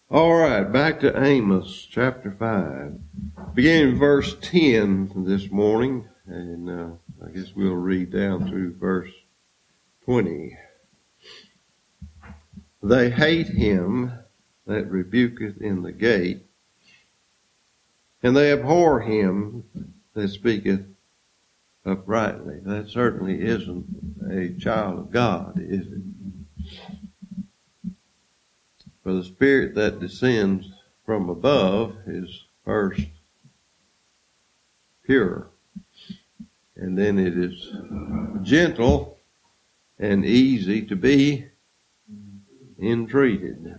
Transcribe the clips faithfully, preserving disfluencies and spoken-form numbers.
All right, back to Amos chapter five. Beginning in verse ten this morning, and uh, I guess we'll read down through verse twenty. They hate him that rebuketh in the gate, and they abhor him that speaketh uprightly. That certainly isn't a child of God, is it? For the spirit that descends from above is first pure, and then it is gentle and easy to be entreated.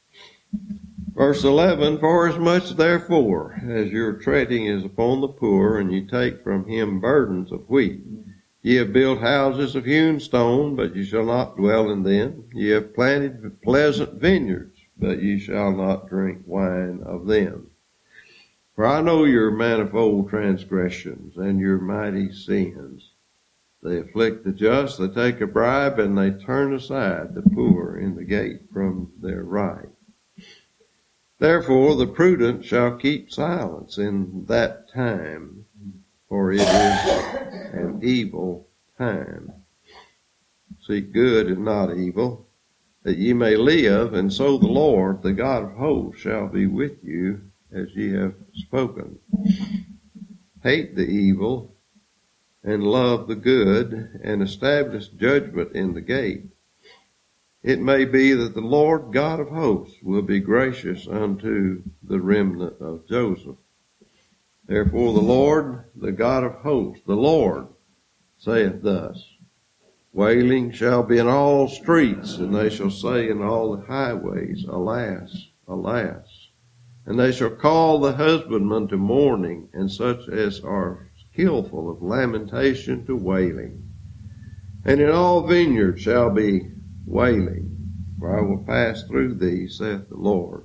Verse eleven, for as much therefore as your treading is upon the poor, and you take from him burdens of wheat, ye have built houses of hewn stone, but ye shall not dwell in them. Ye have planted pleasant vineyards, but ye shall not drink wine of them. For I know your manifold transgressions and your mighty sins. They afflict the just, they take a bribe, and they turn aside the poor in the gate from their right. Therefore the prudent shall keep silence in that time, for it is an evil time. Seek good and not evil, that ye may live, and so the Lord, the God of hosts, shall be with you as ye have spoken. Hate the evil, and love the good, and establish judgment in the gate. It may be that the Lord God of hosts will be gracious unto the remnant of Joseph. Therefore the Lord, the God of hosts, the Lord, saith thus, wailing shall be in all streets, and they shall say in all the highways, alas, alas. And they shall call the husbandman to mourning, and such as are skillful of lamentation to wailing. And in all vineyards shall be wailing, for I will pass through thee, saith the Lord.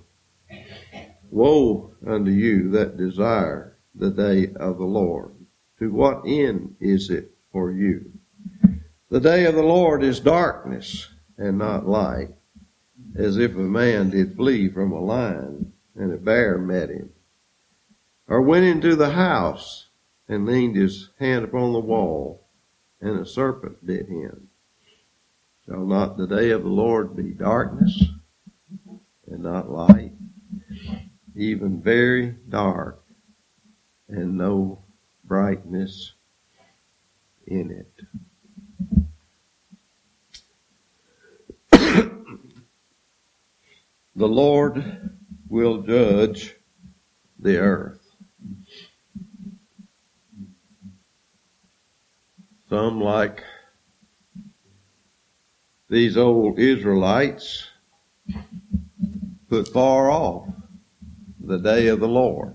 Woe unto you that desire the day of the Lord. To what end is it for you? The day of the Lord is darkness and not light, as if a man did flee from a lion, and a bear met him, or went into the house and leaned his hand upon the wall, and a serpent bit him. Shall not the day of the Lord be darkness and not light, even very dark, and no brightness in it? The Lord will judge the earth. Some, like these old Israelites, put far off the day of the Lord.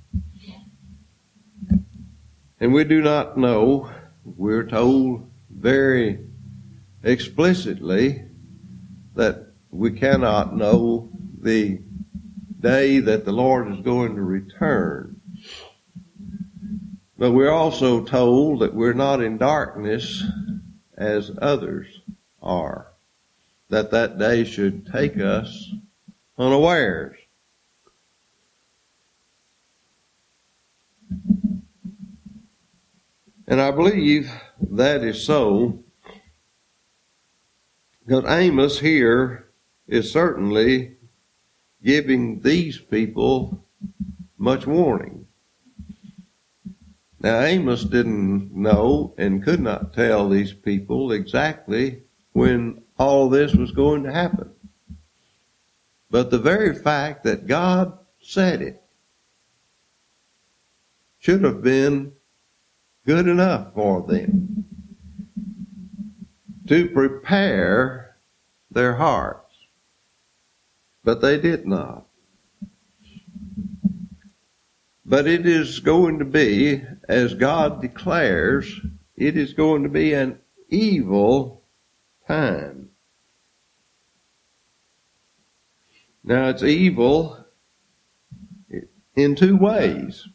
And we do not know, we're told very explicitly that we cannot know the day that the Lord is going to return. But we're also told that we're not in darkness as others are, that that day should take us unawares. And I believe that is so, because Amos here is certainly giving these people much warning. Now, Amos didn't know and could not tell these people exactly when all this was going to happen. But the very fact that God said it should have been good enough for them to prepare their hearts. But they did not. But it is going to be, as God declares, it is going to be an evil time. Now, it's evil in two ways.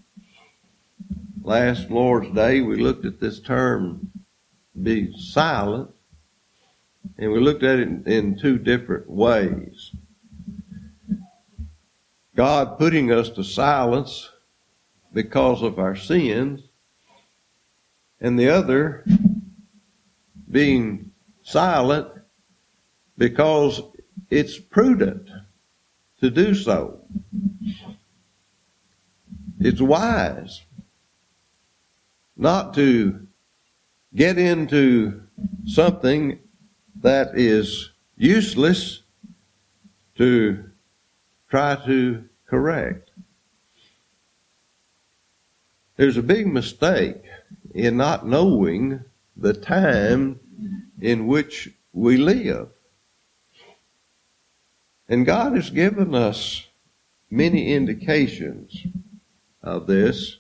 Last Lord's Day, we looked at this term, be silent, and we looked at it in, in two different ways. God putting us to silence because of our sins, and the other being silent because it's prudent to do so. It's wise not to get into something that is useless to try to correct. There's a big mistake in not knowing the time in which we live. And God has given us many indications of this,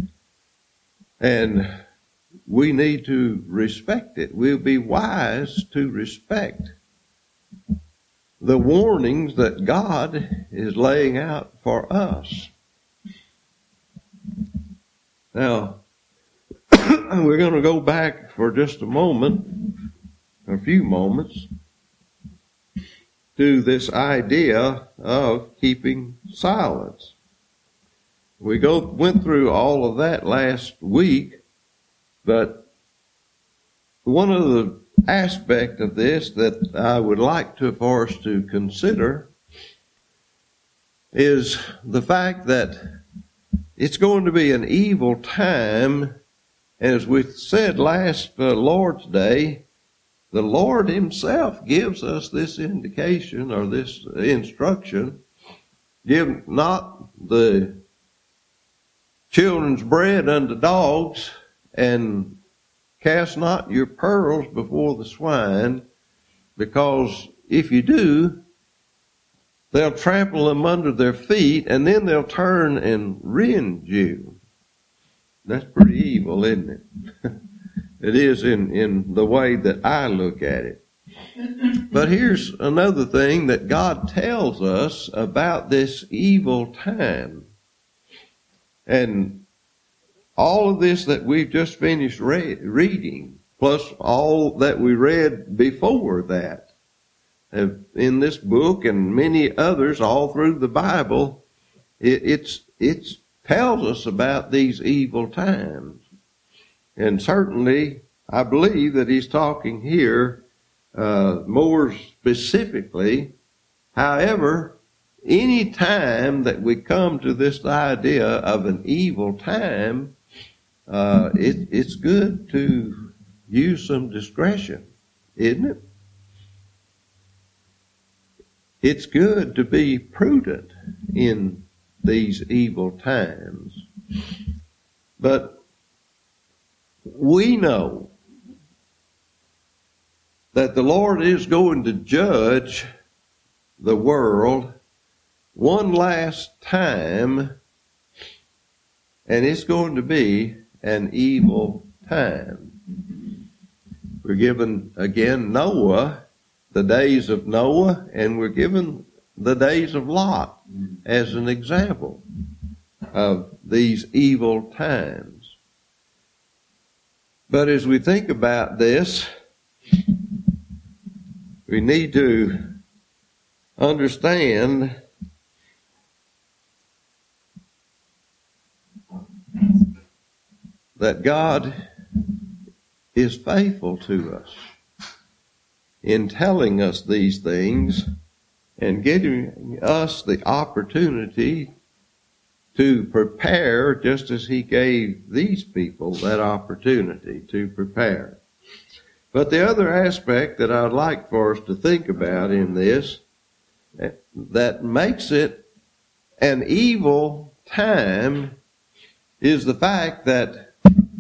and we need to respect it. We'll be wise to respect the warnings that God is laying out for us. Now, we're going to go back for just a moment, a few moments, to this idea of keeping silence. We go went through all of that last week, but one of the aspects of this that I would like to for us to consider is the fact that it's going to be an evil time. As we said last uh, Lord's Day, the Lord himself gives us this indication or this instruction. Give not the children's bread unto dogs, and cast not your pearls before the swine, because if you do, they'll trample them under their feet, and then they'll turn and rend you. That's pretty evil, isn't it? It is in, in the way that I look at it. But here's another thing that God tells us about this evil time. And all of this that we've just finished re- reading, plus all that we read before that, in this book and many others all through the Bible, it, it's it's tells us about these evil times. And certainly, I believe that he's talking here uh, more specifically. However, any time that we come to this idea of an evil time, uh, it, it's good to use some discretion, isn't it? It's good to be prudent in these evil times. But we know that the Lord is going to judge the world one last time, and it's going to be an evil time. We're given, again, Noah, the days of Noah, and we're given the days of Lot as an example of these evil times. But as we think about this, we need to understand that God is faithful to us in telling us these things and giving us the opportunity to prepare, just as he gave these people that opportunity to prepare. But the other aspect that I'd like for us to think about in this, that makes it an evil time, is the fact that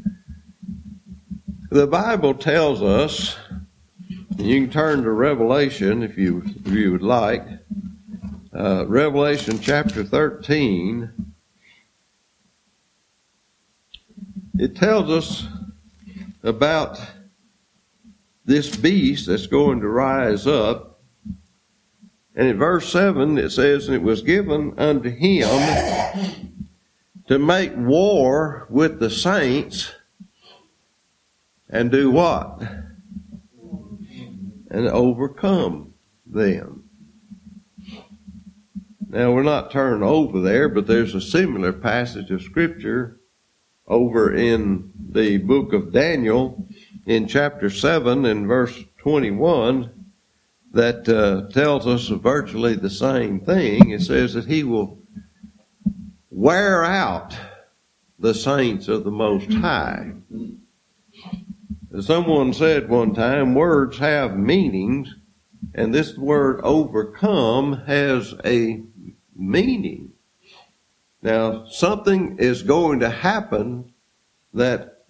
the Bible tells us, and you can turn to Revelation if you, if you would like, uh, Revelation chapter thirteen. It tells us about this beast that's going to rise up. And in verse seven it says, "And it was given unto him to make war with the saints," and do what? "And overcome them." Now, we're not turning over there, but there's a similar passage of Scripture over in the book of Daniel in chapter seven and verse twenty-one that uh, tells us virtually the same thing. It says that he will wear out the saints of the Most High. Someone said one time, words have meanings, and this word overcome has a meaning. Now, something is going to happen that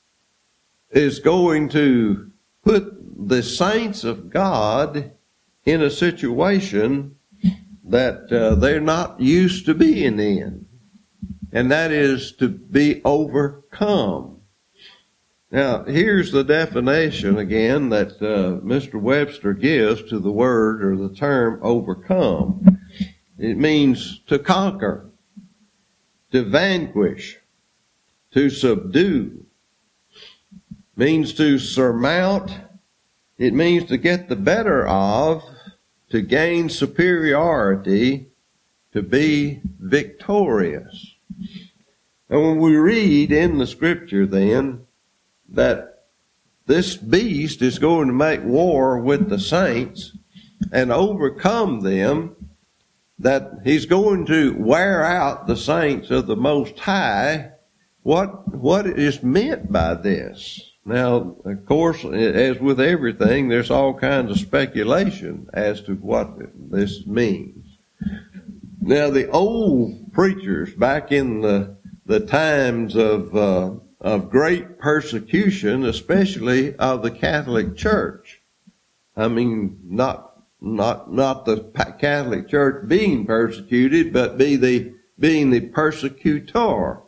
is going to put the saints of God in a situation that uh, they're not used to being in, and that is to be overcome. Now, here's the definition again that uh, Mister Webster gives to the word or the term overcome. It means to conquer, to vanquish, to subdue. Means to surmount. It means to get the better of, to gain superiority, to be victorious. And when we read in the Scripture then that this beast is going to make war with the saints and overcome them, that he's going to wear out the saints of the Most High, what what is meant by this? Now, of course, as with everything, there's all kinds of speculation as to what this means. Now, the old preachers back in the, the times of uh, of great persecution, especially of the Catholic Church. I mean, not not not the Catholic Church being persecuted, but be the being the persecutor.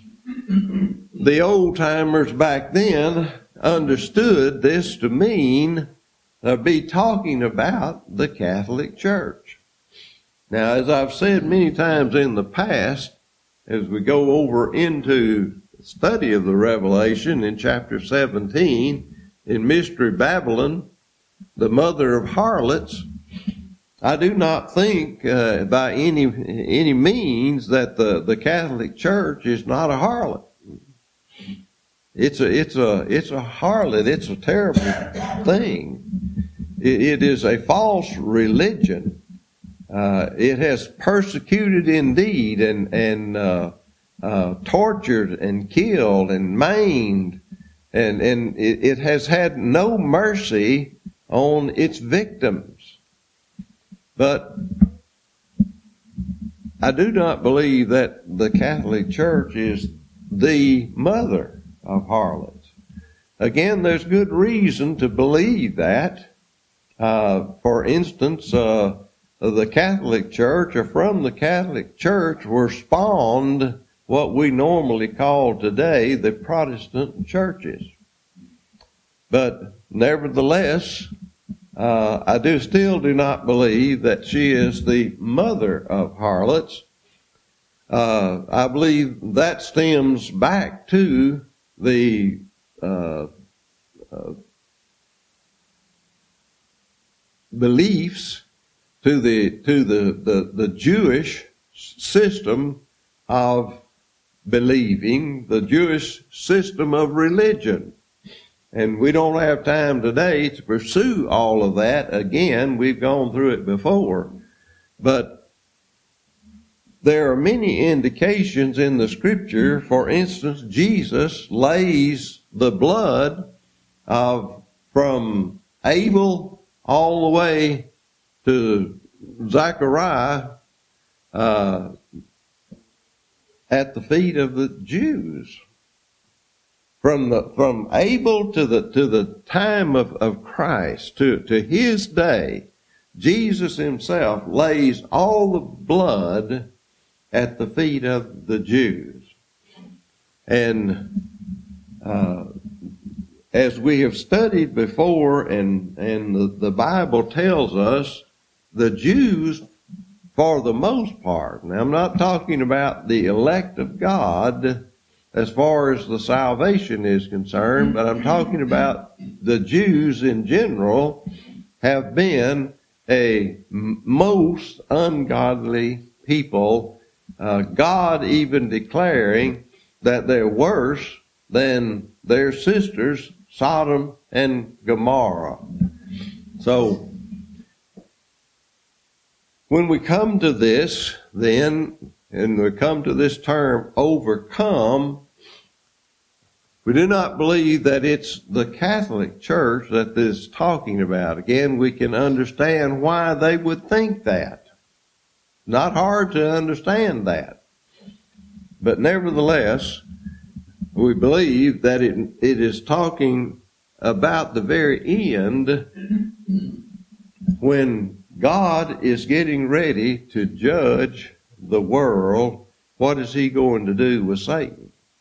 The old-timers back then understood this to mean uh, be talking about the Catholic Church. Now, as I've said many times in the past, as we go over into study of the Revelation in chapter seventeen, in Mystery Babylon, the mother of harlots, I do not think uh, by any any means that the, the Catholic Church is not a harlot. It's a it's a it's a harlot. It's a terrible thing. It, it is a false religion. Uh, it has persecuted indeed and and uh, uh, tortured and killed and maimed, and and it, it has had no mercy on its victims. But I do not believe that the Catholic Church is the mother of harlots. Again, there's good reason to believe that. Uh, for instance, uh, the Catholic Church, or from the Catholic Church, were spawned what we normally call today the Protestant churches. But nevertheless, Uh, I do still do not believe that she is the mother of harlots. Uh, I believe that stems back to the uh, uh, beliefs, to the to the, the, the Jewish system of believing, the Jewish system of religion. And we don't have time today to pursue all of that. Again, we've gone through it before. But there are many indications in the Scripture. For instance, Jesus lays the blood of from Abel all the way to Zechariah uh, at the feet of the Jews. From the from Abel to the to the time of, of Christ, to, to his day, Jesus himself lays all the blood at the feet of the Jews. And uh, as we have studied before, and, and the, the Bible tells us, the Jews, for the most part, now I'm not talking about the elect of God as far as the salvation is concerned, but I'm talking about the Jews in general have been a most ungodly people, uh, God even declaring that they're worse than their sisters, Sodom and Gomorrah. So, when we come to this, then, and we come to this term, overcome, we do not believe that it's the Catholic Church that this is talking about. Again, we can understand why they would think that. Not hard to understand that. But nevertheless, we believe that it, it is talking about the very end when God is getting ready to judge the world. What is he going to do with Satan?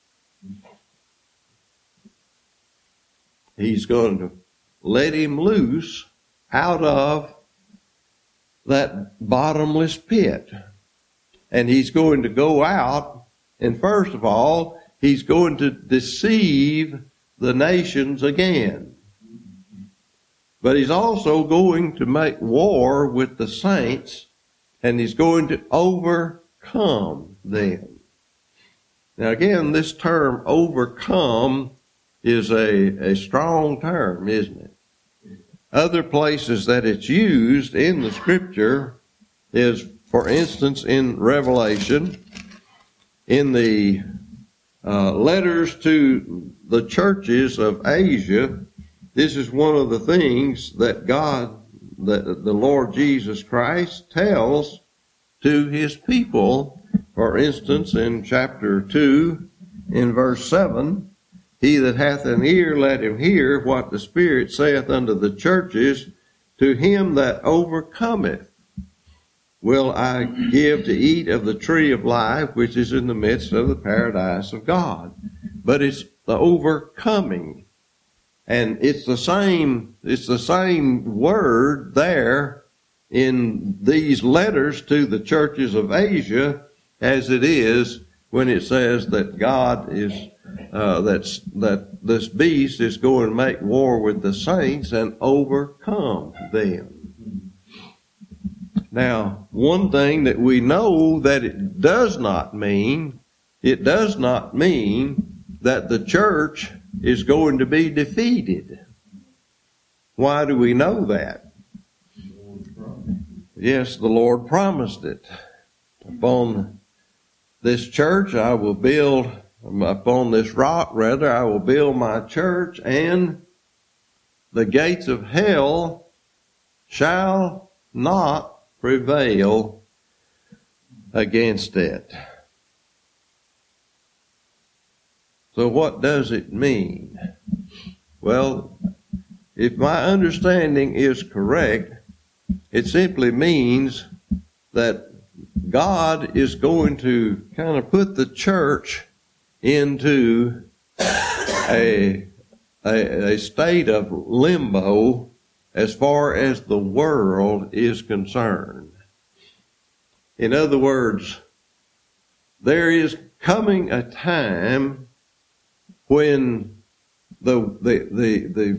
He's going to let him loose out of that bottomless pit. And he's going to go out, and first of all, he's going to deceive the nations again. But he's also going to make war with the saints, and he's going to overcome them. Now again, this term overcome is a, a strong term, isn't it? Other places that it's used in the scripture is, for instance, in Revelation, in the uh, letters to the churches of Asia. This is one of the things that God, that the Lord Jesus Christ tells to his people. For instance, in chapter two, in verse seven, he that hath an ear, let him hear what the Spirit saith unto the churches. To him that overcometh will I give to eat of the tree of life, which is in the midst of the paradise of God. But it's the overcoming. And it's the same, it's the same word there in these letters to the churches of Asia as it is when it says that God is, uh, that's, that this beast is going to make war with the saints and overcome them. Now, one thing that we know that it does not mean, it does not mean that the church is going to be defeated. Why do we know that? Yes, the Lord promised it. Upon this church I will build, upon this rock rather, I will build my church, and the gates of hell shall not prevail against it. So what does it mean? Well, if my understanding is correct, it simply means that God is going to kind of put the church into a, a, a state of limbo as far as the world is concerned. In other words, there is coming a time when the, the, the, the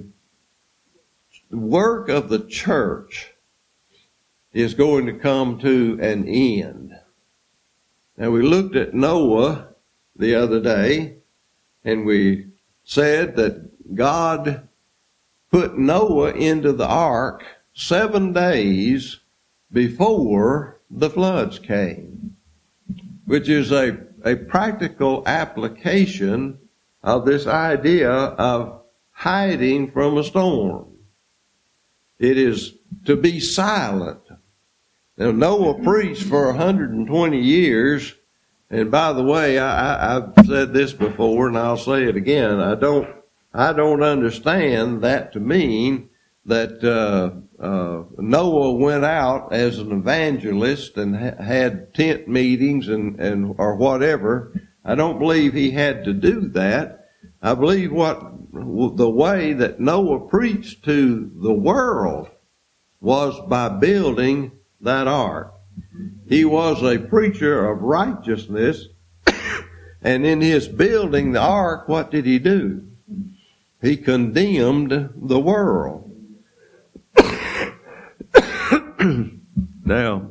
work of the church is going to come to an end. Now, we looked at Noah the other day, and we said that God put Noah into the ark seven days before the floods came, which is a, a practical application of this idea of hiding from a storm. It is to be silent. Now, Noah preached for one hundred twenty years, and by the way, I, I, I've said this before, and I'll say it again. I don't, I don't understand that to mean that uh, uh, Noah went out as an evangelist and ha- had tent meetings and, and or whatever. I don't believe he had to do that. I believe what the way that Noah preached to the world was by building that ark. He was a preacher of righteousness, and in his building the ark, what did he do? He condemned the world. Now,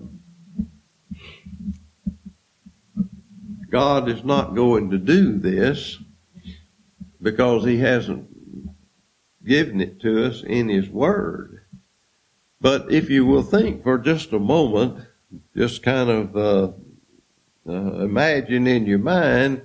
God is not going to do this because he hasn't given it to us in his word. But if you will think for just a moment, just kind of uh, uh, imagine in your mind,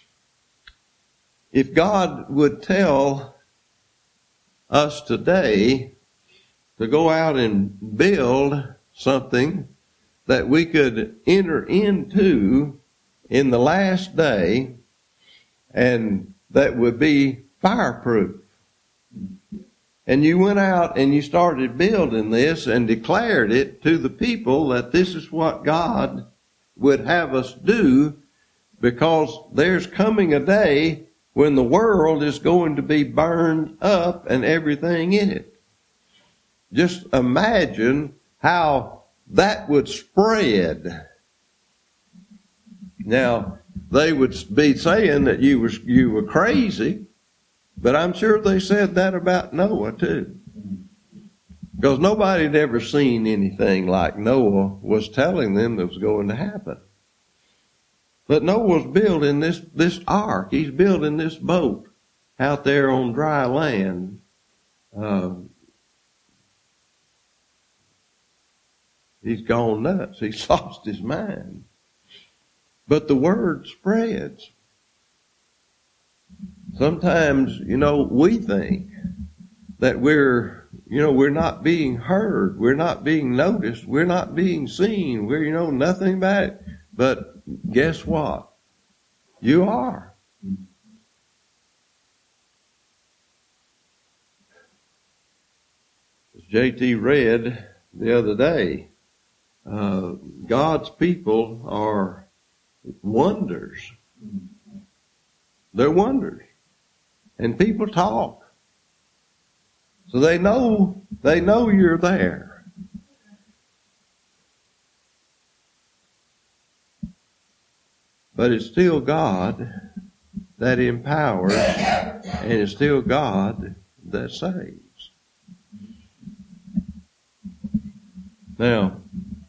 if God would tell us today to go out and build something that we could enter into in the last day, and that would be fireproof. And you went out and you started building this and declared it to the people that this is what God would have us do, because there's coming a day when the world is going to be burned up and everything in it. Just imagine how that would spread. Now, they would be saying that you were, you were crazy, but I'm sure they said that about Noah too. Because nobody had ever seen anything like Noah was telling them that was going to happen. But Noah's building this, this ark. He's building this boat out there on dry land. Uh, he's gone nuts. He's lost his mind. But the word spreads. Sometimes, you know, we think that we're, you know, we're not being heard. We're not being noticed. We're not being seen. We're, you know, nothing about it. But guess what? You are. As J T read the other day, uh, God's people are wonders. They're wonders. And people talk. So they know, they know you're there. But it's still God that empowers, and it's still God that saves. Now,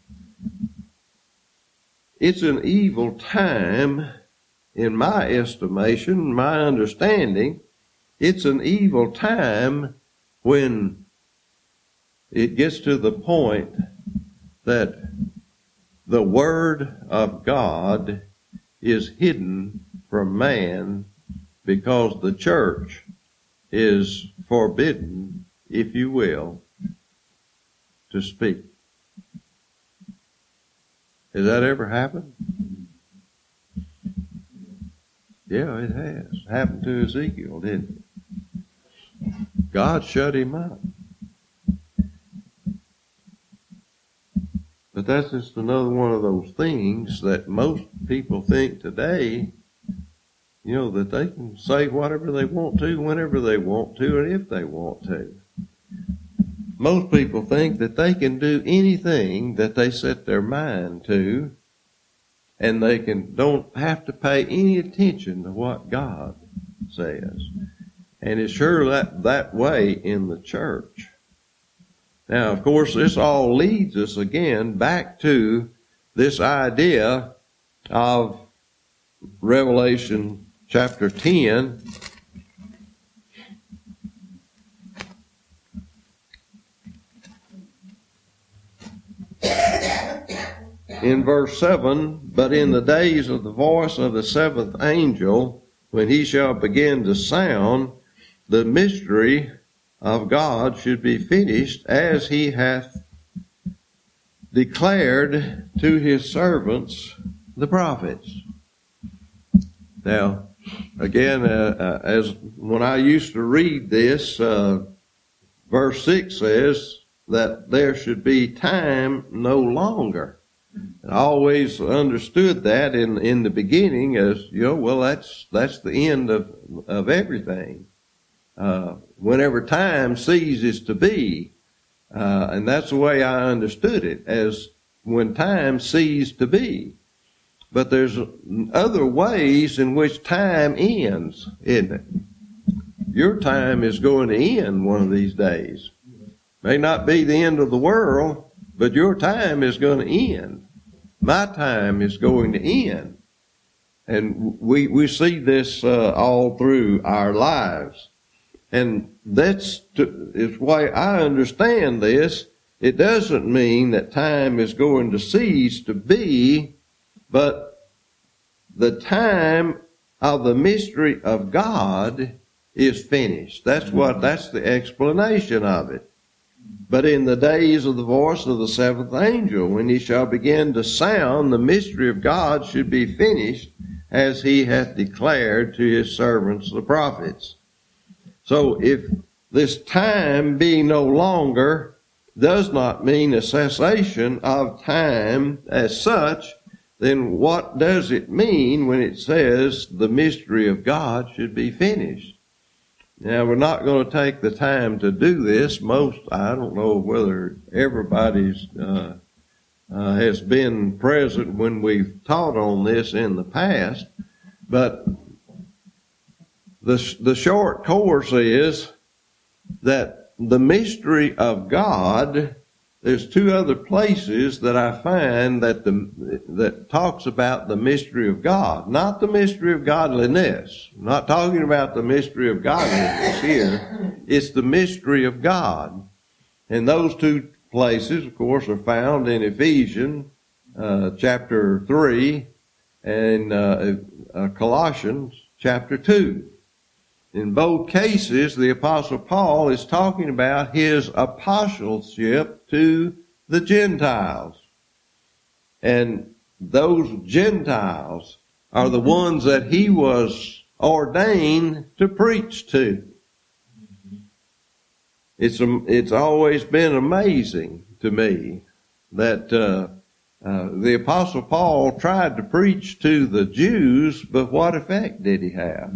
it's an evil time, in my estimation, my understanding, it's an evil time when it gets to the point that the Word of God is hidden from man because the church is forbidden, if you will, to speak. Has that ever happened? Yeah, it has. It happened to Ezekiel, didn't it? God shut him up. But that's just another one of those things that most people think today, you know, that they can say whatever they want to, whenever they want to, and if they want to. Most people think that they can do anything that they set their mind to, and they can don't have to pay any attention to what God says. And it's sure that, that way in the church. Now, of course, this all leads us again back to this idea of Revelation chapter ten. In verse seven, but in the days of the voice of the seventh angel, when he shall begin to sound, the mystery of God should be finished, as he hath declared to his servants, the prophets. Now, again, uh, uh, as when I used to read this, uh, verse six says that there should be time no longer. I always understood that in in the beginning as, you know, well, that's that's the end of of everything. Uh, whenever time ceases to be, uh, and that's the way I understood it, as when time ceased to be. But there's other ways in which time ends, isn't it? Your time is going to end one of these days. May not be the end of the world, but your time is going to end. My time is going to end. And we, we see this uh, all through our lives. And that's to, is why I understand this. It doesn't mean that time is going to cease to be, but the time of the mystery of God is finished. That's what, that's the explanation of it. But in the days of the voice of the seventh angel, when he shall begin to sound, the mystery of God should be finished, as he hath declared to his servants the prophets. So if this time being no longer does not mean a cessation of time as such, then what does it mean when it says the mystery of God should be finished? Now, we're not going to take the time to do this. Most, I don't know whether everybody's uh, uh, has been present when we've taught on this in the past, but the the short course is that the mystery of God, there's two other places that I find that the that talks about the mystery of God, not the mystery of godliness. I'm not talking about the mystery of godliness here. It's the mystery of God. And those two places, of course, are found in Ephesians uh, chapter three and uh, uh, Colossians chapter two. In both cases, the Apostle Paul is talking about his apostleship to the Gentiles. And those Gentiles are the ones that he was ordained to preach to. It's it's always been amazing to me that uh, uh, the Apostle Paul tried to preach to the Jews, but what effect did he have?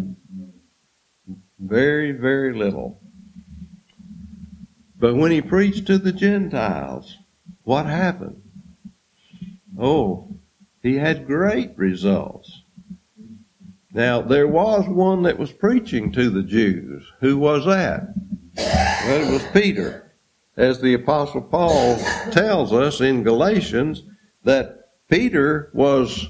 Very, very little. But when he preached to the Gentiles, what happened? Oh, he had great results. Now, there was one that was preaching to the Jews. Who was that? Well, it was Peter. As the Apostle Paul tells us in Galatians, that Peter was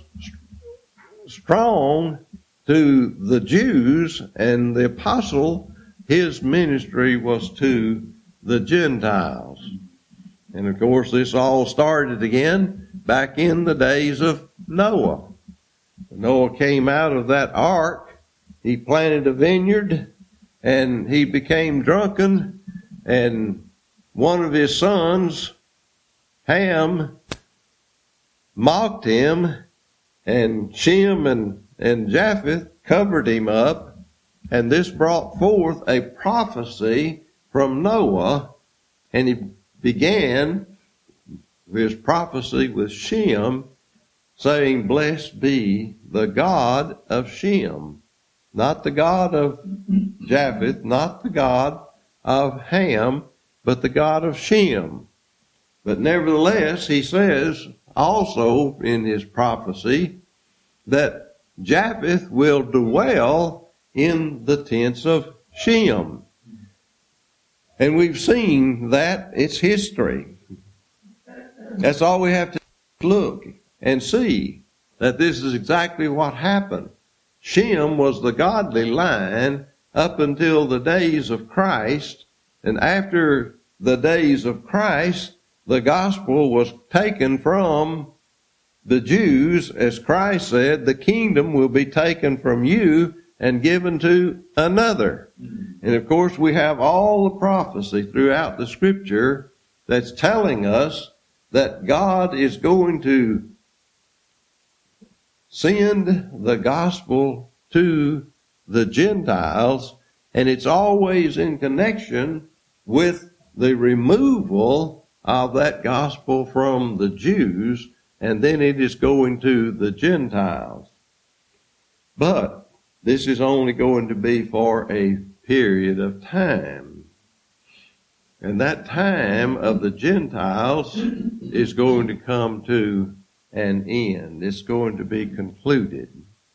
strong to the Jews, and the apostle, his ministry was to the Gentiles. And of course, this all started again back in the days of Noah. Noah came out of that ark, he planted a vineyard, and he became drunken, and one of his sons, Ham, mocked him, and Shem and And Japheth covered him up, and this brought forth a prophecy from Noah, and he began his prophecy with Shem, saying, "Blessed be the God of Shem," not the God of Japheth, not the God of Ham, but the God of Shem. But nevertheless, he says also in his prophecy that Japheth will dwell in the tents of Shem. And we've seen that. It's history. That's all we have to look and see, that this is exactly what happened. Shem was the godly line up until the days of Christ, and after the days of Christ, the gospel was taken from the Jews, as Christ said, the kingdom will be taken from you and given to another. And of course, we have all the prophecy throughout the scripture that's telling us that God is going to send the gospel to the Gentiles, and it's always in connection with the removal of that gospel from the Jews, and then it is going to the Gentiles. But this is only going to be for a period of time. And that time of the Gentiles is going to come to an end. It's going to be concluded.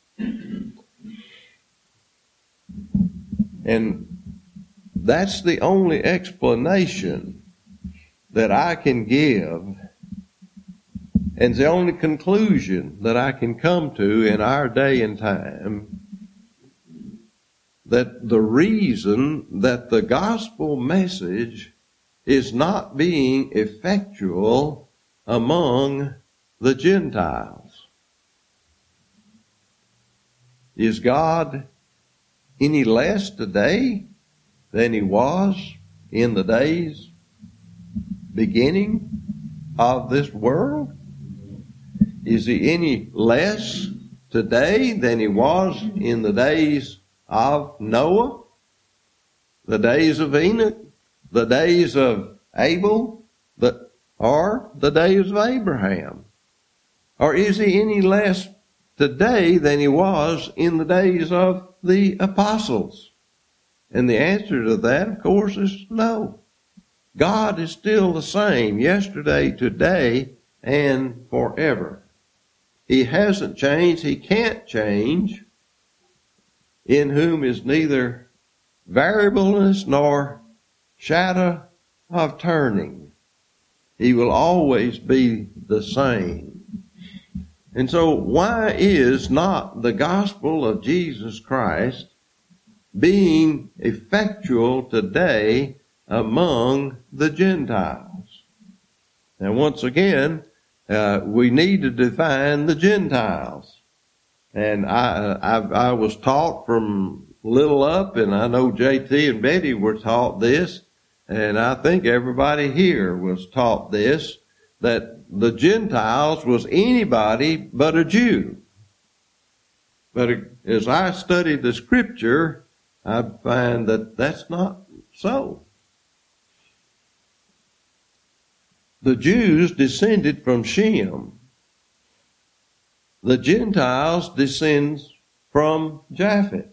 And that's the only explanation that I can give And the only conclusion that I can come to in our day and time, that the reason that the gospel message is not being effectual among the Gentiles. Is God any less today than he was in the days beginning of this world? Is he any less today than he was in the days of Noah, the days of Enoch, the days of Abel, the, or the days of Abraham? Or is he any less today than he was in the days of the apostles? And the answer to that, of course, is no. God is still the same yesterday, today, and forever. He hasn't changed. He can't change. In whom is neither variableness nor shadow of turning. He will always be the same. And so why is not the gospel of Jesus Christ being effectual today among the Gentiles? Now once again, uh, we need to define the Gentiles. And I, I, I was taught from little up, and I know J T and Betty were taught this, and I think everybody here was taught this, that the Gentiles was anybody but a Jew. But as I studied the scripture, I find that that's not so. The Jews descended from Shem. The Gentiles descend from Japheth.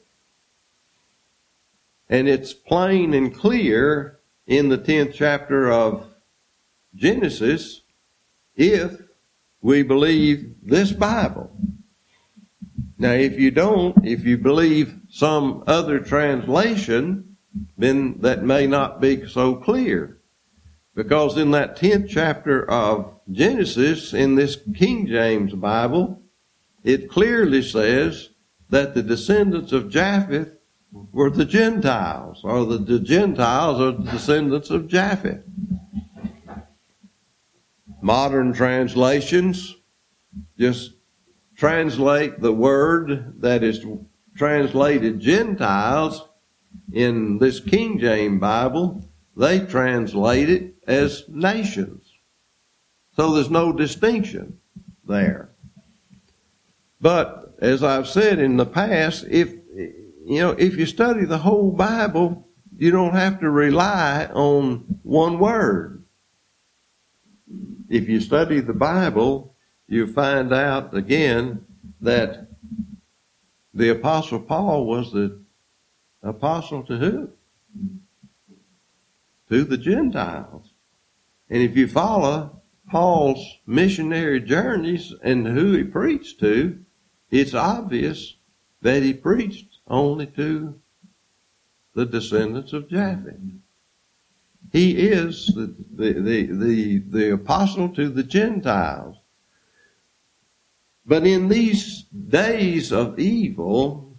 And it's plain and clear in the tenth chapter of Genesis if we believe this Bible. Now, if you don't, if you believe some other translation, then that may not be so clear. Because in that tenth chapter of Genesis, in this King James Bible, it clearly says that the descendants of Japheth were the Gentiles, or the, the Gentiles are the descendants of Japheth. Modern translations just translate the word that is translated Gentiles in this King James Bible, they translate it as nations. So there's no distinction there. But as I've said in the past, if you know, if you study the whole Bible, you don't have to rely on one word. If you study the Bible, you find out again that the Apostle Paul was the apostle to who? To the Gentiles. And if you follow Paul's missionary journeys and who he preached to, it's obvious that he preached only to the descendants of Japheth. He is the, the, the, the, the apostle to the Gentiles. But in these days of evil,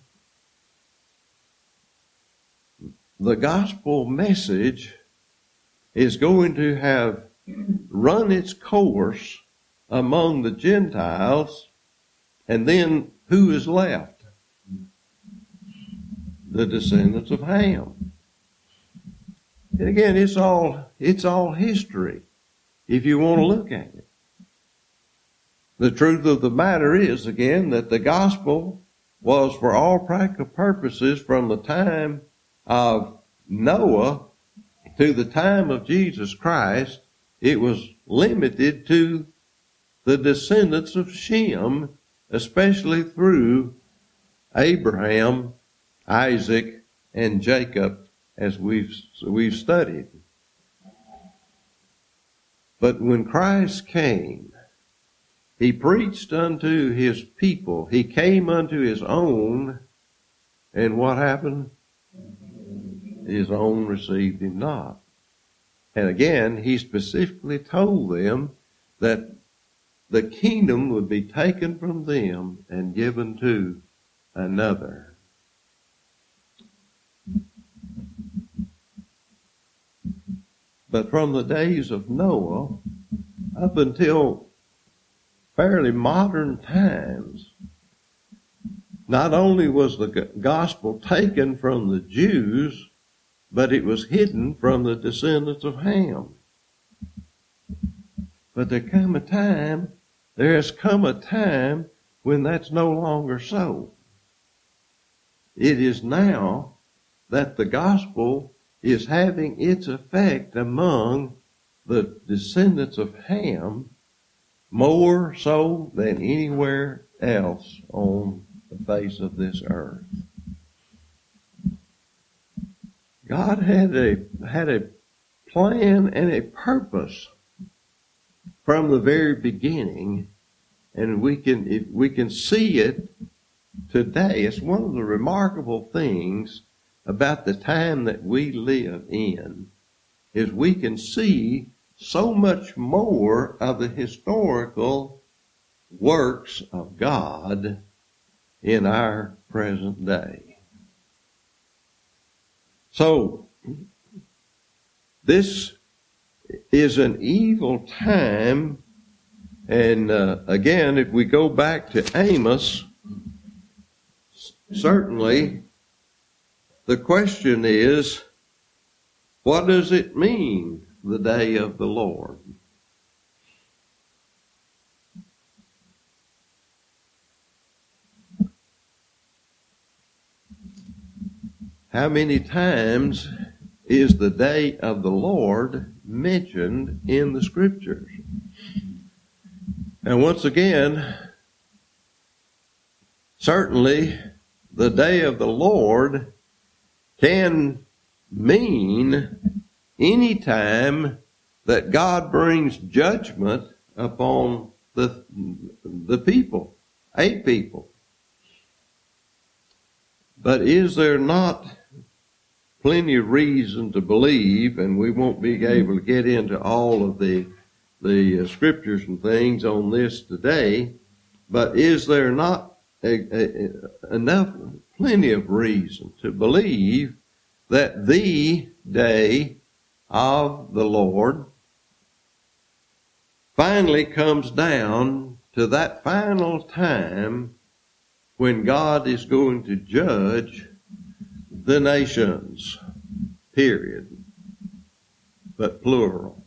the gospel message is going to have run its course among the Gentiles, and then who is left? The descendants of Ham. And again, it's all, it's all history, if you want to look at it. The truth of the matter is, again, that the gospel was for all practical purposes from the time of Noah to the time of Jesus Christ, it was limited to the descendants of Shem, especially through Abraham, Isaac, and Jacob, as we've, we've studied. But when Christ came, he preached unto his people. He came unto his own, and what happened? His own received him not. And again, he specifically told them that the kingdom would be taken from them and given to another. But from the days of Noah up until fairly modern times, not only was the gospel taken from the Jews, but it was hidden from the descendants of Ham. But there come a time, there has come a time when that's no longer so. It is now that the gospel is having its effect among the descendants of Ham more so than anywhere else on the face of this earth. God had a had a plan and a purpose from the very beginning, and we can if we can see it today. It's one of the remarkable things about the time that we live in, is we can see so much more of the historical works of God in our present day. So, this is an evil time, and uh, again, if we go back to Amos, certainly the question is, what does it mean, the day of the Lord? How many times is the day of the Lord mentioned in the Scriptures? And once again, certainly the day of the Lord can mean any time that God brings judgment upon the, the people, a people. But is there not plenty of reason to believe, and we won't be able to get into all of the the uh, scriptures and things on this today, but is there not a, a, enough, plenty of reason to believe that the day of the Lord finally comes down to that final time when God is going to judge the nations, period, but plural.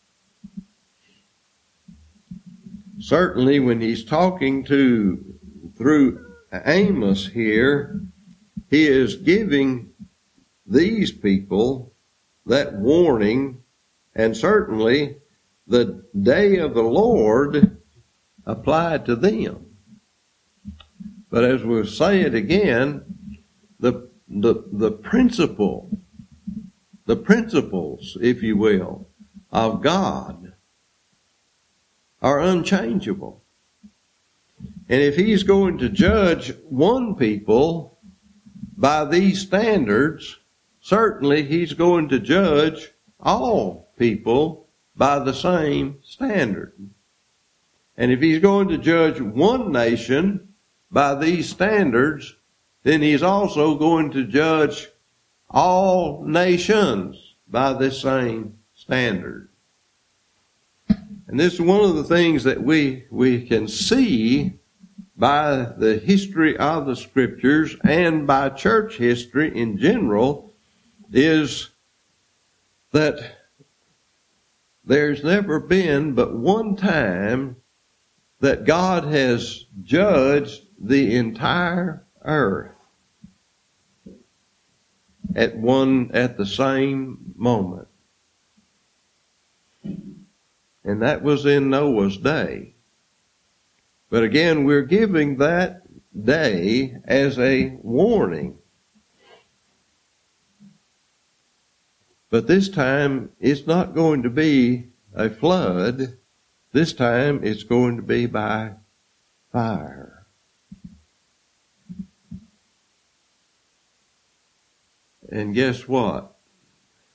Certainly when he's talking to, through Amos here, he is giving these people that warning, and certainly the day of the Lord applied to them. But as we'll say it again, the the the principle, the principles, if you will, of God are unchangeable. And if he's going to judge one people by these standards, certainly he's going to judge all people by the same standard. And if he's going to judge one nation by these standards, then he's also going to judge all nations by this same standard. And this is one of the things that we, we can see by the history of the Scriptures and by church history in general, is that there's never been but one time that God has judged the entire earth at one, at the same moment. And that was in Noah's day. But again, we're giving that day as a warning. But this time, it's not going to be a flood. This time, it's going to be by fire. And guess what?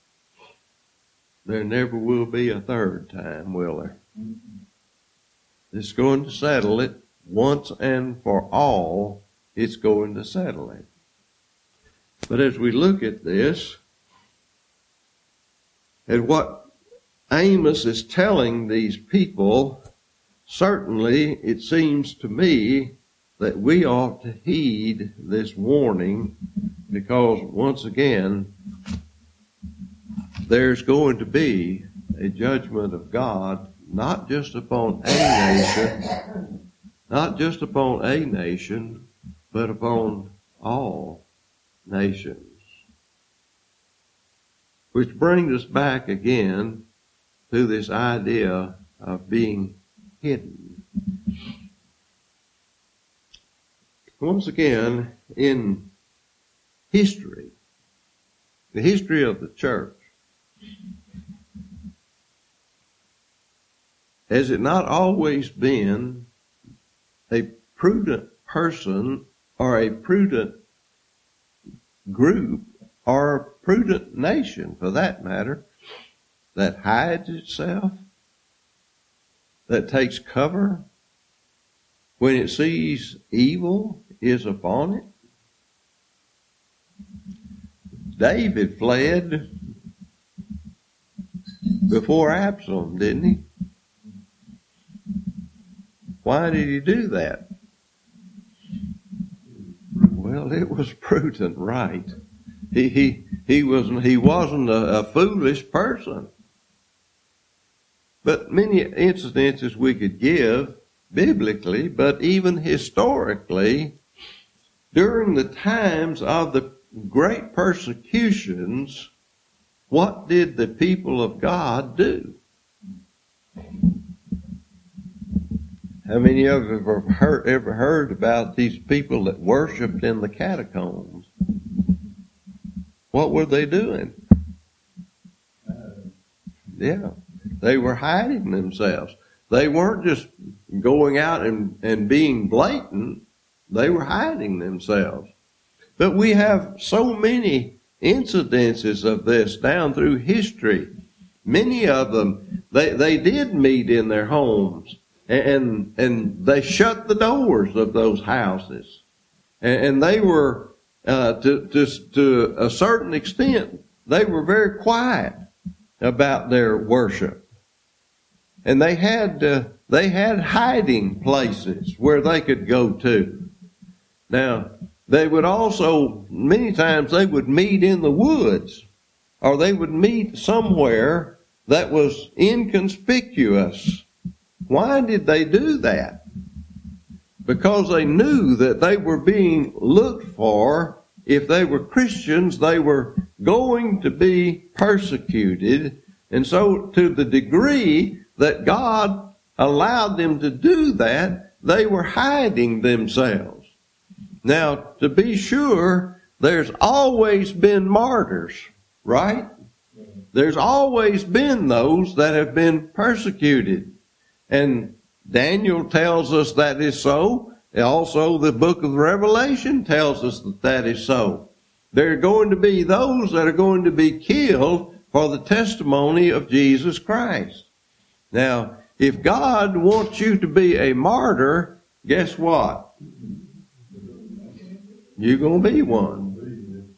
There never will be a third time, will there? It's going to settle it once and for all. It's going to settle it. But as we look at this, at what Amos is telling these people, certainly it seems to me that we ought to heed this warning, because once again, there's going to be a judgment of God, not just upon a nation, not just upon a nation, but upon all nations. Which brings us back again to this idea of being hidden. Once again, in history, the history of the church, has it not always been a prudent person or a prudent group or a prudent nation, for that matter, that hides itself, that takes cover when it sees evil is upon it? David fled before Absalom, didn't he? Why did he do that? Well, it was prudent, right? He he he wasn't he wasn't a, a foolish person. But many incidences we could give biblically, but even historically, during the times of the great persecutions, what did the people of God do? How many of you have heard, ever heard about these people that worshiped in the catacombs? What were they doing? Yeah, they were hiding themselves. They weren't just going out and, and being blatant. They were hiding themselves. But we have so many incidences of this down through history. Many of them, they, they did meet in their homes. And, and they shut the doors of those houses. And, and they were, uh, to, to, to a certain extent, they were very quiet about their worship. And they had, uh, they had hiding places where they could go to. Now, they would also, many times they would meet in the woods, or they would meet somewhere that was inconspicuous. Why did they do that? Because they knew that they were being looked for. If they were Christians, they were going to be persecuted. And so to the degree that God allowed them to do that, they were hiding themselves. Now, to be sure, there's always been martyrs, right? There's always been those that have been persecuted. And Daniel tells us that is so. Also, the book of Revelation tells us that that is so. There are going to be those that are going to be killed for the testimony of Jesus Christ. Now, if God wants you to be a martyr, guess what? You're going to be one.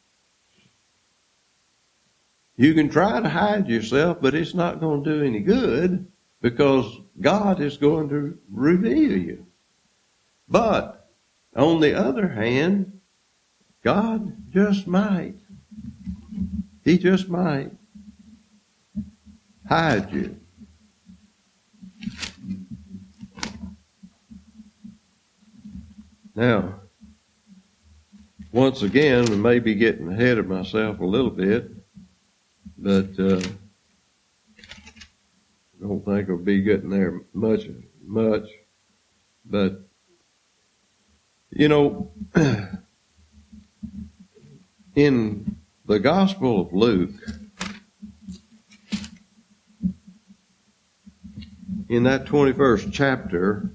You can try to hide yourself, but it's not going to do any good, because God is going to reveal you. But, on the other hand, God just might. He just might hide you. Now, once again, I may be getting ahead of myself a little bit, but uh, I don't think I'll be getting there much, much. But, you know, in the Gospel of Luke, in that twenty-first chapter,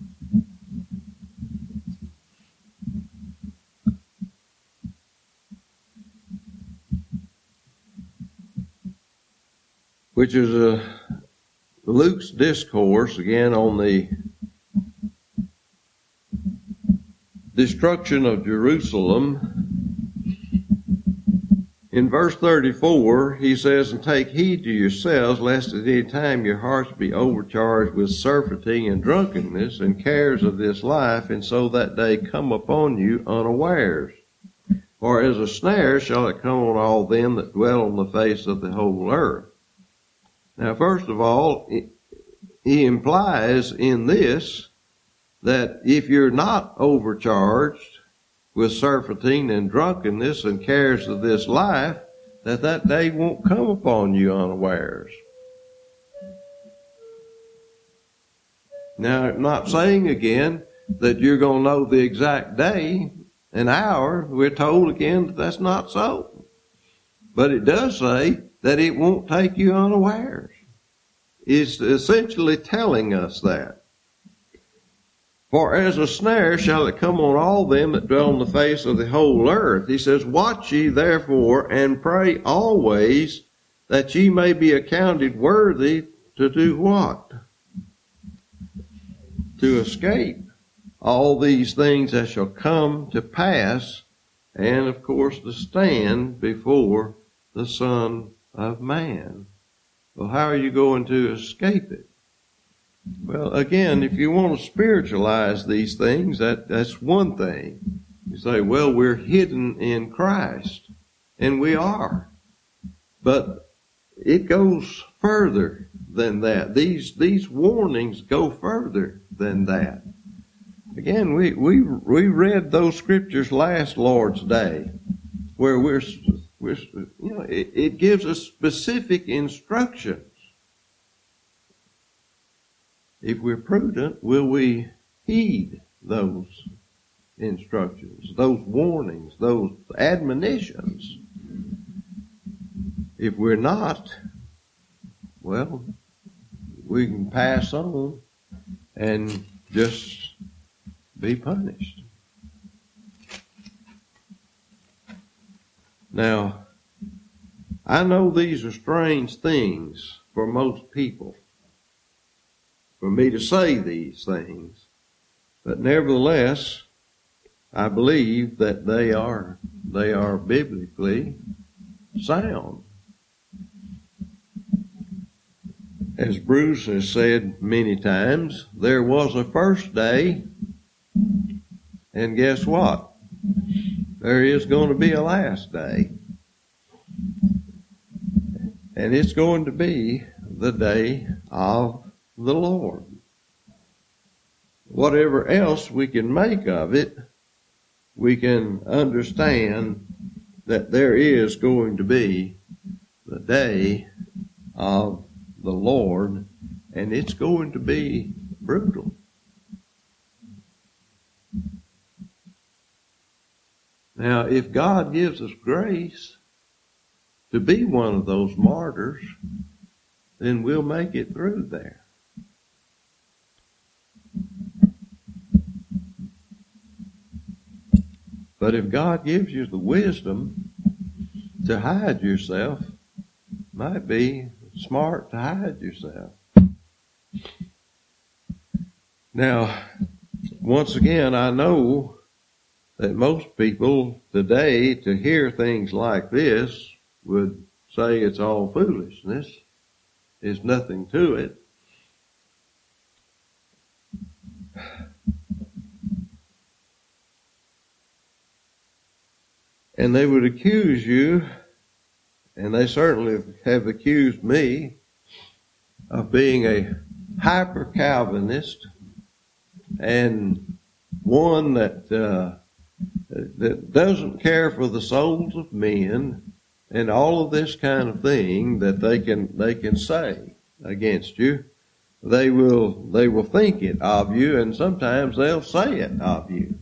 which is a Luke's discourse, again, on the destruction of Jerusalem, in verse thirty-four, he says, "And take heed to yourselves, lest at any time your hearts be overcharged with surfeiting and drunkenness and cares of this life, and so that day come upon you unawares. For as a snare shall it come on all them that dwell on the face of the whole earth." Now, first of all, he implies in this that if you're not overcharged with surfeiting and drunkenness and cares of this life, that that day won't come upon you unawares. Now, I'm not saying again that you're going to know the exact day and hour. We're told again that that's not so. But it does say that it won't take you unawares. It's essentially telling us that. "For as a snare shall it come on all them that dwell on the face of the whole earth." He says, "Watch ye therefore, and pray always, that ye may be accounted worthy to do what? To escape all these things that shall come to pass, and of course to stand before the Son of Man." Well, how are you going to escape it? Well, again, if you want to spiritualize these things, that, that's one thing. You say, well, we're hidden in Christ, and we are. But it goes further than that. These these warnings go further than that. Again, we, we, we read those scriptures last Lord's Day, where we're, we're you know, it, it gives us specific instructions. If we're prudent, will we heed those instructions, those warnings, those admonitions? If we're not, well, we can pass on and just be punished. Now, I know these are strange things for most people, for me to say these things, but nevertheless, I believe that they are they are biblically sound. As Bruce has said many times, there was a first day, and guess what? There is going to be a last day. And it's going to be the day of the Lord. Whatever else we can make of it, we can understand that there is going to be the day of the Lord, and it's going to be brutal. Now, if God gives us grace to be one of those martyrs, then we'll make it through there. But if God gives you the wisdom to hide yourself, might be smart to hide yourself. Now, once again, I know that most people today, to hear things like this, would say it's all foolishness. There's nothing to it. And they would accuse you, and they certainly have accused me, of being a hyper-Calvinist and one that uh, that doesn't care for the souls of men, and all of this kind of thing that they can they can say against you. They will they will think it of you, and sometimes they'll say it of you.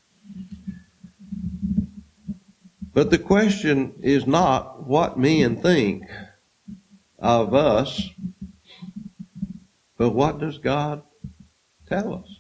But the question is not what men think of us, but what does God tell us?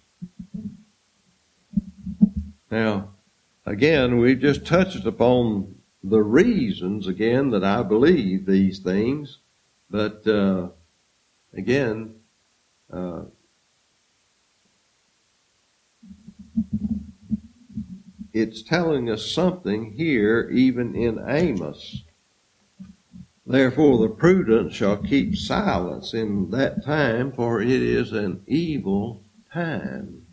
Now, again, we just touched upon the reasons, again, that I believe these things, but uh, again, uh, it's telling us something here, even in Amos. Therefore the prudent shall keep silence in that time, for it is an evil time.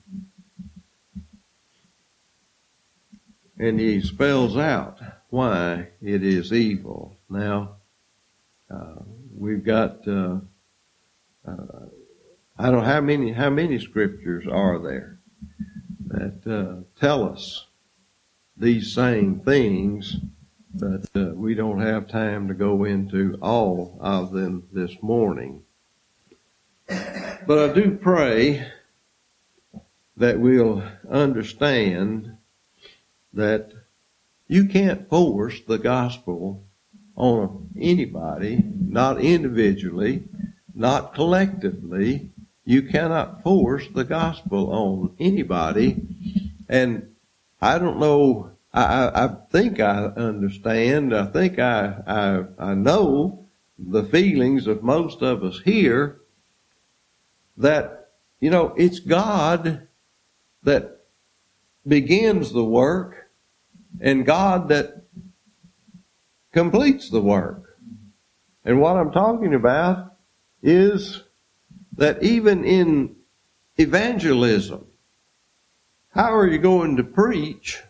And he spells out why it is evil. Now, uh, we've got, uh, uh, I don't know how many, how many scriptures are there that uh, tell us these same things, but uh, we don't have time to go into all of them this morning. But I do pray that we'll understand that you can't force the gospel on anybody, not individually, not collectively. You cannot force the gospel on anybody. And I don't know, I, I think I understand, I think I, I, I know the feelings of most of us here that, you know, it's God that begins the work and God that completes the work. And what I'm talking about is that even in evangelism, how are you going to preach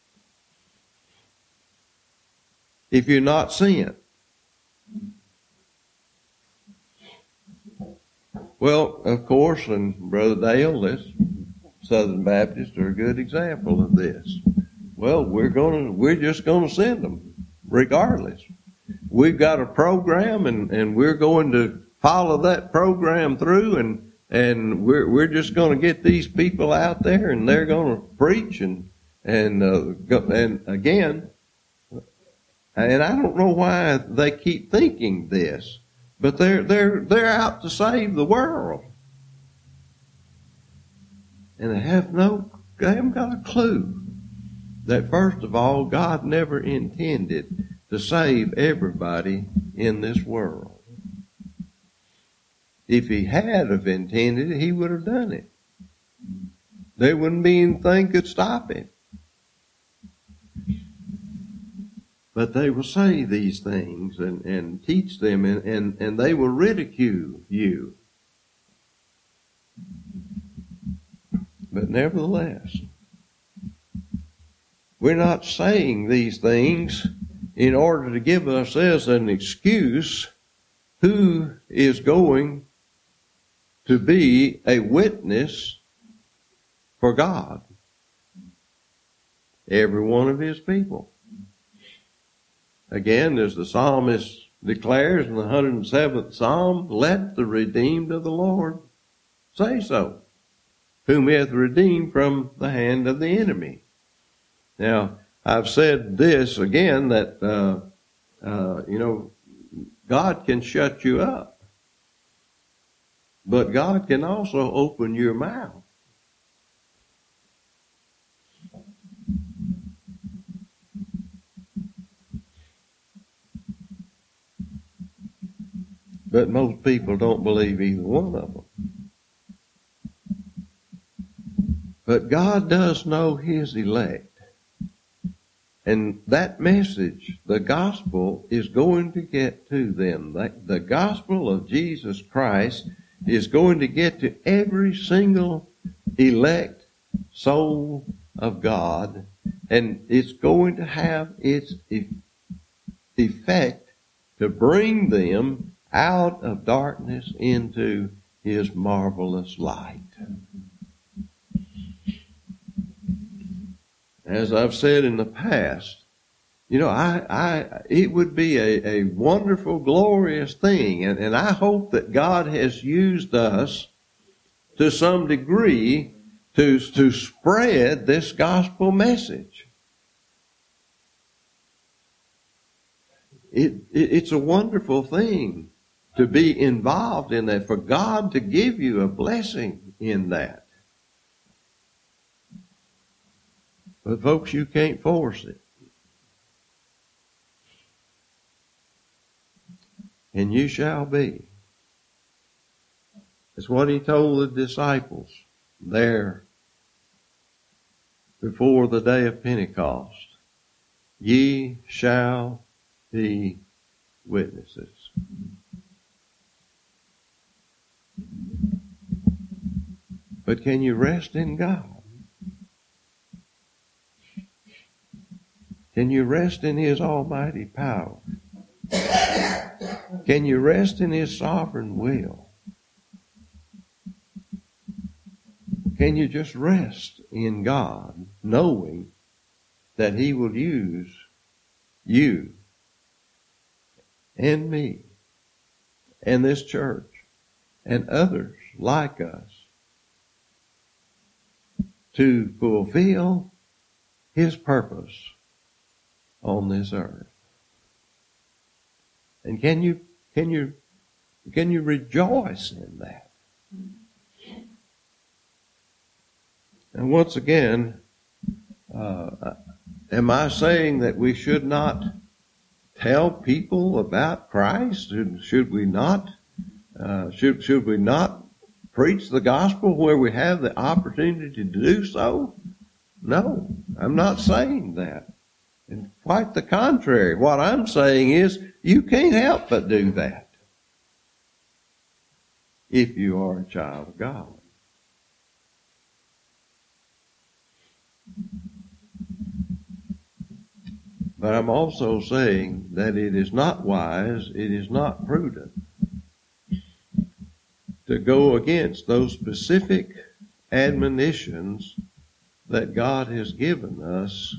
if you're not sent? Well, of course, and Brother Dale, this Southern Baptists are a good example of this. Well, we're gonna, we're just gonna send them, regardless. We've got a program, and, and we're going to follow that program through, and and we're we're just gonna get these people out there, and they're gonna preach, and and uh, go, and again, and I don't know why they keep thinking this, but they're they're they're out to save the world, and they have no, they haven't got a clue that first of all, God never intended to save everybody in this world. If he had have intended it, he would have done it. There wouldn't be anything could stop him. But they will say these things and, and teach them, and, and, and they will ridicule you. But nevertheless, we're not saying these things in order to give ourselves an excuse who is going to be a witness for God. Every one of his people. Again, as the psalmist declares in the one hundred seventh Psalm, let the redeemed of the Lord say so, whom he hath redeemed from the hand of the enemy. Now, I've said this again, that, uh, uh, you know, God can shut you up, but God can also open your mouth. But most people don't believe either one of them. But God does know his elect. And that message, the gospel, is going to get to them. The gospel of Jesus Christ is going to get to every single elect soul of God. And it's going to have its effect to bring them out of darkness into his marvelous light. As I've said in the past, you know, I, I, it would be a, a wonderful, glorious thing, and, and I hope that God has used us to some degree to, to spread this gospel message. It, it, it's a wonderful thing to be involved in that, for God to give you a blessing in that. But folks, you can't force it. And you shall be. It's what he told the disciples there before the day of Pentecost, ye shall be witnesses. But can you rest in God? Can you rest in His almighty power? Can you rest in His sovereign will? Can you just rest in God, knowing that He will use you and me and this church and others like us to fulfill His purpose on this earth? And can you can you can you rejoice in that? And once again, uh, am I saying that we should not tell people about Christ? Should we not? Uh, should should we not preach the gospel where we have the opportunity to do so? No, I'm not saying that. And quite the contrary. What I'm saying is you can't help but do that if you are a child of God. But I'm also saying that it is not wise, it is not prudent to go against those specific admonitions that God has given us,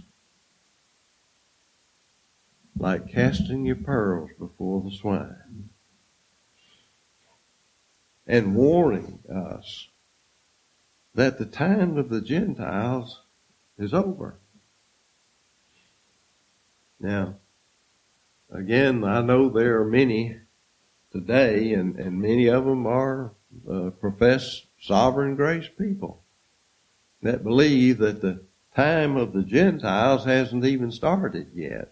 like casting your pearls before the swine, and warning us that the time of the Gentiles is over. Now, again, I know there are many today, and, and many of them are uh, professed sovereign grace people that believe that the time of the Gentiles hasn't even started yet.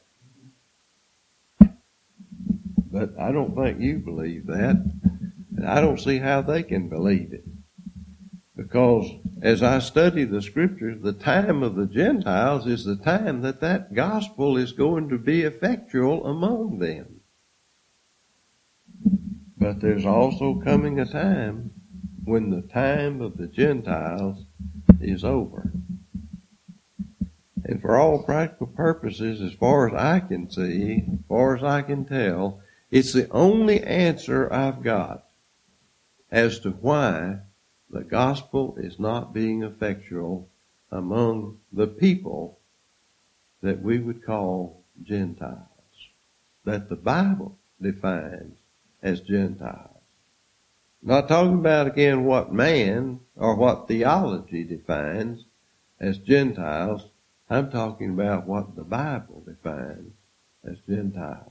But I don't think you believe that, and I don't see how they can believe it. Because as I study the Scriptures, the time of the Gentiles is the time that that gospel is going to be effectual among them. But there's also coming a time when the time of the Gentiles is over. And for all practical purposes, as far as I can see, as far as I can tell, it's the only answer I've got as to why the gospel is not being effectual among the people that we would call Gentiles, that the Bible defines as Gentiles. I'm not talking about, again, what man or what theology defines as Gentiles. I'm talking about what the Bible defines as Gentiles.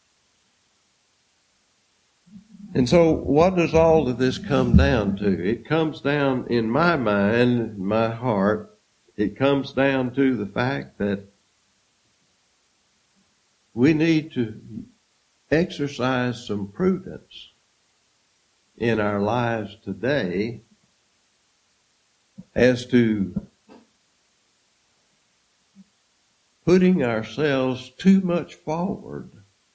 And so what does all of this come down to? It comes down, in my mind, my heart, it comes down to the fact that we need to exercise some prudence in our lives today as to putting ourselves too much forward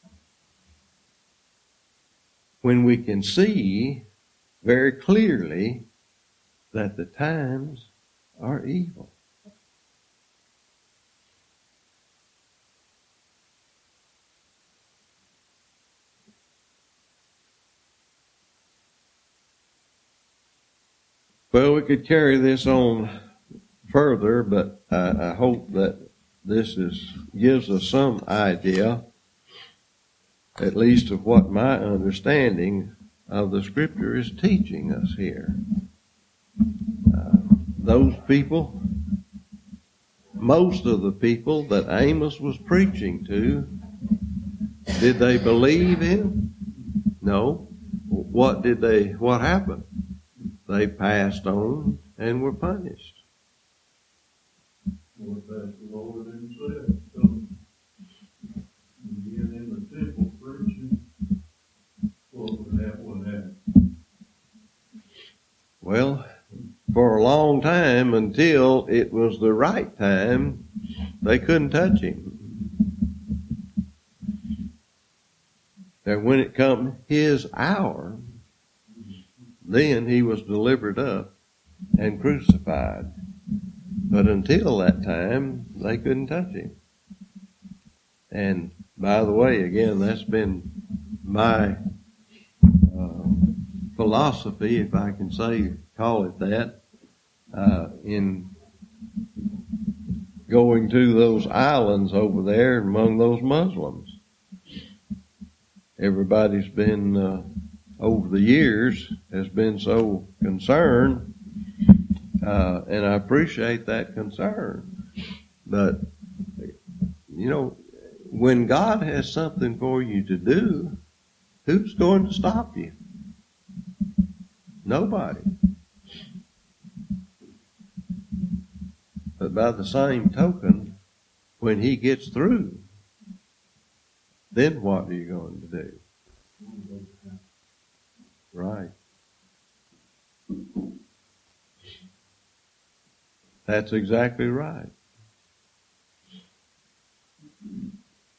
when we can see very clearly that the times are evil. Well, we could carry this on further, but I, I hope that this is gives us some idea, at least of what my understanding of the Scripture is teaching us here. Uh, those people, most of the people that Amos was preaching to, did they believe him? No. What did they, what happened? They passed on and were punished. Lord, that's the Lord himself. So, again, in the temple preaching, what would happen? What happened? Well, for a long time until it was the right time. They couldn't touch him. And when it come his hour, then he was delivered up and crucified. But until that time, they couldn't touch him. And by the way, again, that's been my uh, philosophy, if I can say, call it that, uh, in going to those islands over there among those Muslims. Everybody's been, uh, over the years, has been so concerned, uh, and I appreciate that concern. But, you know, when God has something for you to do, who's going to stop you? Nobody. But by the same token, when he gets through, then what are you going to do? Right. That's exactly right.